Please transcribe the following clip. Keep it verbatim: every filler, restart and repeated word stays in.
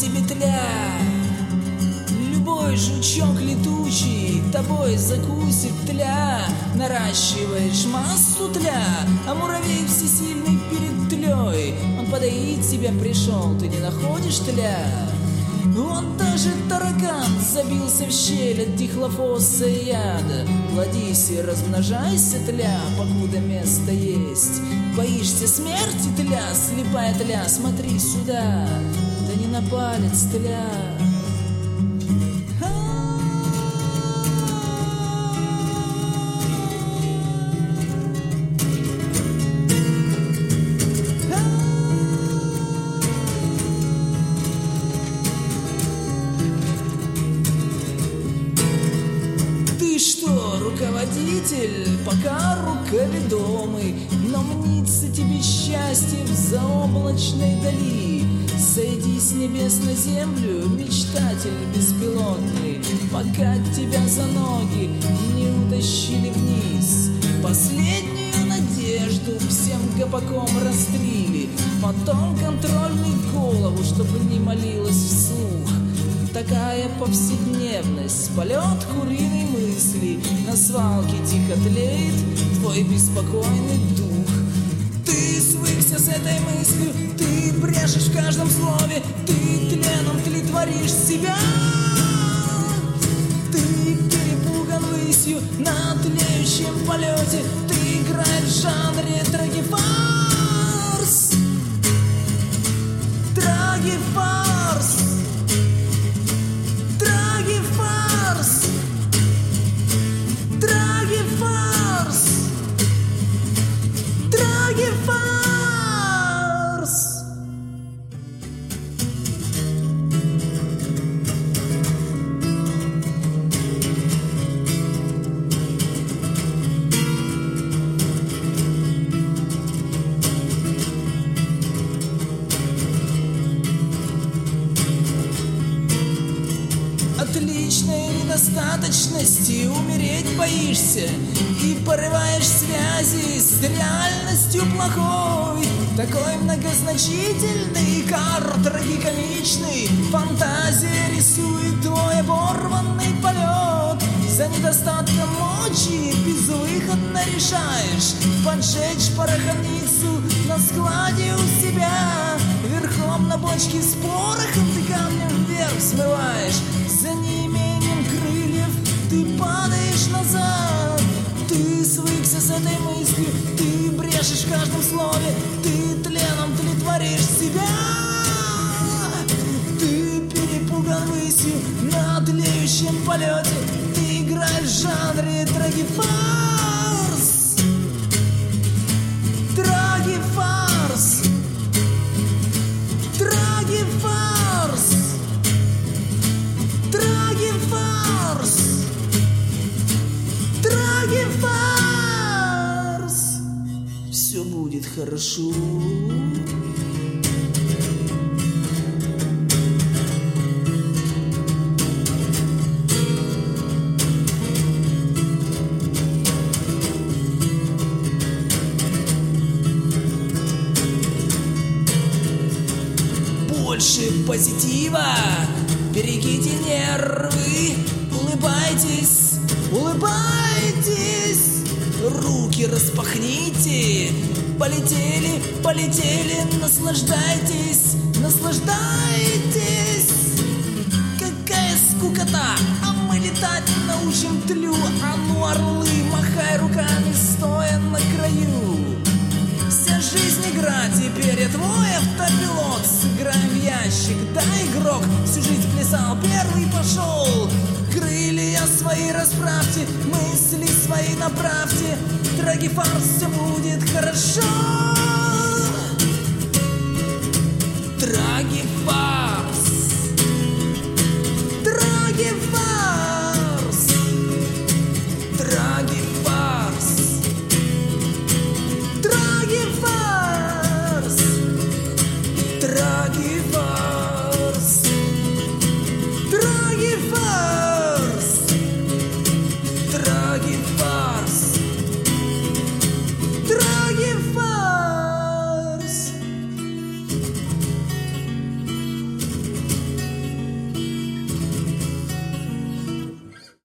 тебе тля. Любой жучок летучий тобой закусит тля. Наращиваешь массу тля, а муравей всесильный перед тлей. Он подоить тебя пришел, ты не находишь тля? Вот даже таракан забился в щель от дихлофоса и яда. Плодись и размножайся, тля, покуда место есть. Боишься смерти, тля, слепая тля, смотри сюда. Да не на палец, тля. Руководитель, пока руковедомый, но мнится тебе счастье в заоблачной дали. Сойди с небес на землю, мечтатель беспилотный, пока тебя за ноги не утащили вниз. Последнюю надежду всем гопаком растлили, потом контрольный в голову, чтобы не молилась вслух. Такая повседневность, полет куриной мысли. На свалке тихо тлеет твой беспокойный дух. Ты свыкся с этой мыслью, ты брешешь в каждом слове, ты тленом тлетворишь себя. Ты перепуган высью на тлеющем полете, ты играешь в жанре трагифарс. Трагифарс. Трагифарс! Трагифарс! Трагифарс! От личной недостаточности умереть боишься и порываешь связи с реальностью плохой. Такой многозначительный кар трагикомичный, фантазия рисует твой оборванный полет. За недостатком мочи безвыходно решаешь поджечь пороховницу на складе у себя. Верхом на бочке с порохом ты камнем вверх смываешь. За неимением крыльев ты падаешь назад. Ты свыкся с этой мыслью, ты брешешь в каждом слове, ты тленом тлетворишь себя. Ты перепуган высью на тлеющем полете, ты играешь в жанре трагифарс. Трагифарс. Трагифарс. Трагифарс. Трагифарс. Все будет хорошо. Больше позитива, берегите нервы, улыбайтесь, улыбайтесь, руки распахните, полетели, полетели, наслаждайтесь, наслаждайтесь. Какая скукота, а мы летать научим тлю, а ну орлы, махай руками, стоя на краю. Вся жизнь игра, теперь я твой автопилот. Сыграем в ящик, да, игрок, всю жизнь плясал, первый пошел. Крылья свои расправьте, мысли свои направьте, трагифарс, все будет хорошо. Трагифарс.